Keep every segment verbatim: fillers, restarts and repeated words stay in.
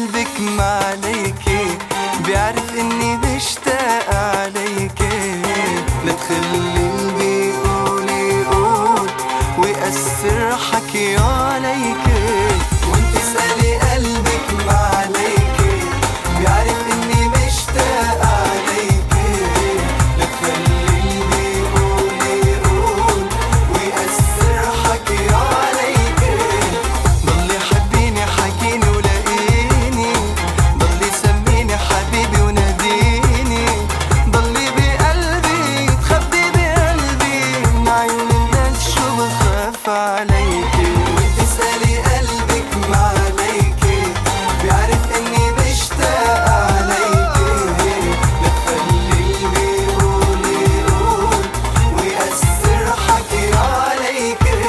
قلبك ما عليكي، بيعرف اني مشتاق عليكي. لا تخلي اللي يقول يقول ويأثر حكي عليكي، وانت اسألي قلبك ما عليكي، بيعرف اني مشتاق عليكي. لا تخلي اللي يقول يقول ويأثر حكي عليكي. ضلي حبيني حكيني ولاقيني، ضلي سميني حبيبي وناديني، ضلي بقلبي تخبي بقلبي من عيون الناس شو بخاف عليكي. وتسألي قلبك ما عليكي، بيعرف اني مشتاق عليكي. لا تخلي اللي يقول يقول ويأثر حكي عليكي.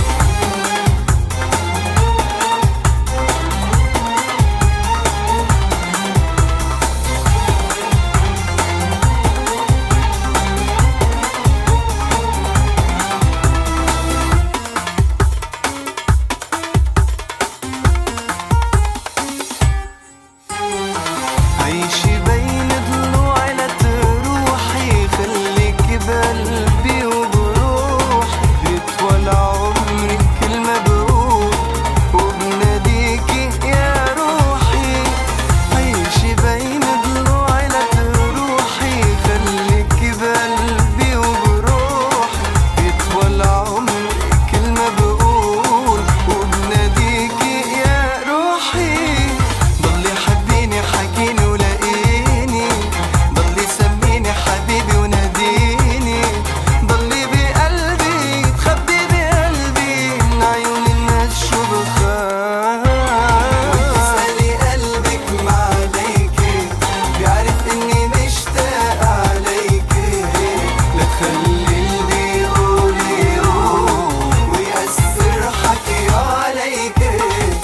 عيشي بين ضلوعي لا تروحي، خليكي بقلبي وبروحي. بيطول عمري كل ما بقول وبناديكي يا روحي. عيشي بين ضلوعي لا تروحي، خليكي بقلبي وبروحي. بيطول عمري كل ما بقول وبناديكي يا روحي. ضلي حبيني حكيني ولاقيني، ضلي سميني حبيبي وناديني، ضلي بقلبي تخبي بقلبي من عيون الناس شو بخاف. وتسألي قلبك ما عليكي، بيعرف اني مشتاق عليكي. لا تخلي اللي يقول يقول ويأثر حكي عليكي.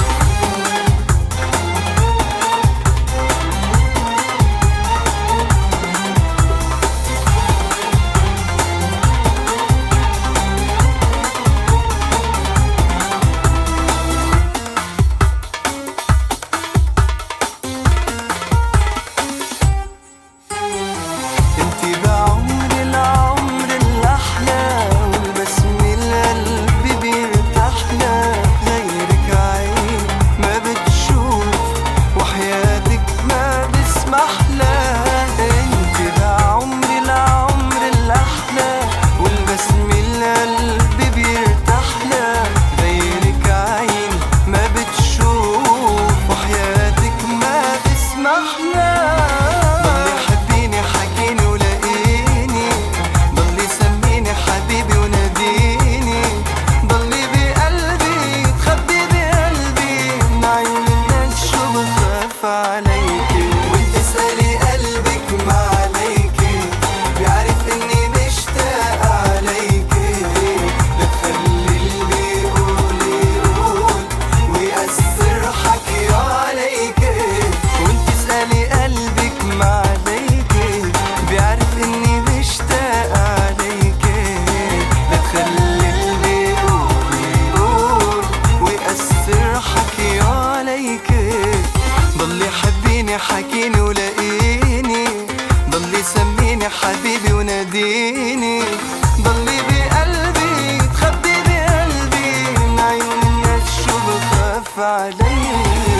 انتي بعمري العمر الأحلى، والبسمة القلب بيرتاحلها. غيرك عين ما بتشوف وحياتك ما بسمحلها. انتي بعمري العمر الأحلى، والبسمة القلب بيرتاحلها. غيرك عين ما بتشوف وحياتك ما بسمحلها. ضلي حبيني حكيني ولاقيني، ضلي سميني حبيبي وناديني، ضلي بقلبي تخبي بقلبي من عيون الناس شو بخاف عليكي. وتسألي قلبك ما عليكي، بيعرف اني مشتاق عليكي. لا تخلي اللي يقول يقول ويأثر حكي عليكي. وانت اسألي قلبك ما عليكي، بيعرف اني مشتاق عليكي. لا تخلي اللي يقول يقول ويأثر حكي عليكي. ضلي حبيني حكيني ولاقيني، ضلي سميني حبيبي وناديني، ضلي بقلبي تخبي بقلبي من عيون الناس شو بخاف عليكي.